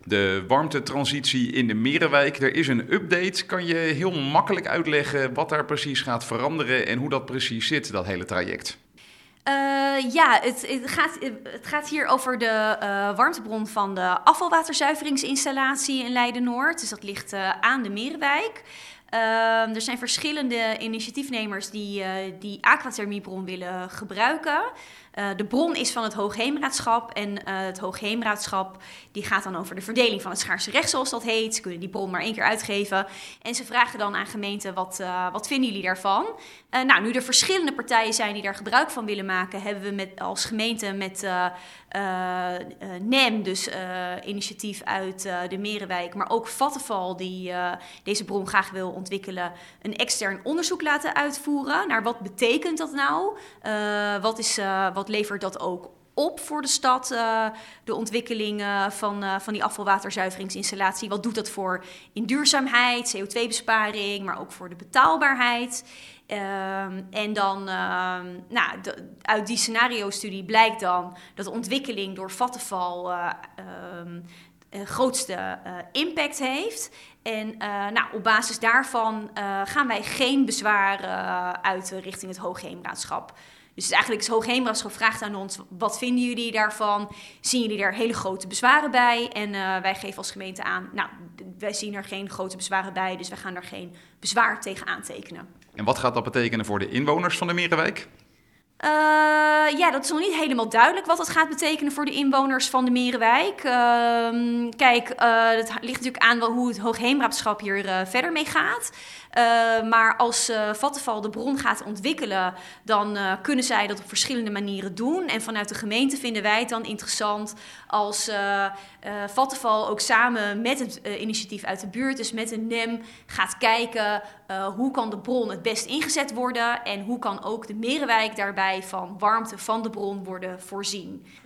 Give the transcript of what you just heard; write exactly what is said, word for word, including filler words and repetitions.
De warmtetransitie in de Merenwijk. Er is een update. Kan je heel makkelijk uitleggen wat daar precies gaat veranderen en hoe dat precies zit, dat hele traject? Uh, ja, het, het, gaat, het gaat hier over de uh, warmtebron van de afvalwaterzuiveringsinstallatie in Leiden-Noord. Dus dat ligt uh, aan de Merenwijk. Uh, er zijn verschillende initiatiefnemers die uh, die aquathermiebron willen gebruiken. Uh, de bron is van het Hoogheemraadschap en uh, het Hoogheemraadschap die gaat dan over de verdeling van het schaarse recht, zoals dat heet. Ze kunnen die bron maar één keer uitgeven. En ze vragen dan aan gemeenten, wat, uh, wat vinden jullie daarvan? Uh, nou, nu er verschillende partijen zijn die daar gebruik van willen maken, hebben we met, als gemeente met uh, uh, uh, N E M, dus uh, initiatief uit uh, de Merenwijk, maar ook Vattenfall, die uh, deze bron graag wil ontwikkelen, een extern onderzoek laten uitvoeren naar wat betekent dat nou? Uh, wat, is, uh, wat levert dat ook op voor de stad, uh, de ontwikkeling uh, van, uh, van die afvalwaterzuiveringsinstallatie? Wat doet dat voor in duurzaamheid, C O twee besparing, maar ook voor de betaalbaarheid? Uh, en dan, uh, nou, de, uit die scenario-studie blijkt dan dat de ontwikkeling door Vattenfall uh, uh, uh, grootste uh, impact heeft. En uh, nou, op basis daarvan uh, gaan wij geen bezwaar uh, uit uh, richting het Hoogheemraadschap. Dus eigenlijk is het Hoogheemraadschap vraagt aan ons, wat vinden jullie daarvan? Zien jullie daar hele grote bezwaren bij? En uh, wij geven als gemeente aan, nou, wij zien er geen grote bezwaren bij, dus wij gaan er geen bezwaar tegen aantekenen. En wat gaat dat betekenen voor de inwoners van de Merenwijk? Uh, ja, dat is nog niet helemaal duidelijk wat dat gaat betekenen voor de inwoners van de Merenwijk. Uh, kijk, uh, het ligt natuurlijk aan wel hoe het Hoogheemraadschap hier uh, verder mee gaat. Uh, maar als uh, Vattenfall de bron gaat ontwikkelen, dan uh, kunnen zij dat op verschillende manieren doen. En vanuit de gemeente vinden wij het dan interessant als uh, uh, Vattenfall ook samen met het uh, initiatief uit de buurt, dus met een N E M, gaat kijken uh, hoe kan de bron het best ingezet worden en hoe kan ook de Merenwijk daarbij van warmte van de bron worden voorzien.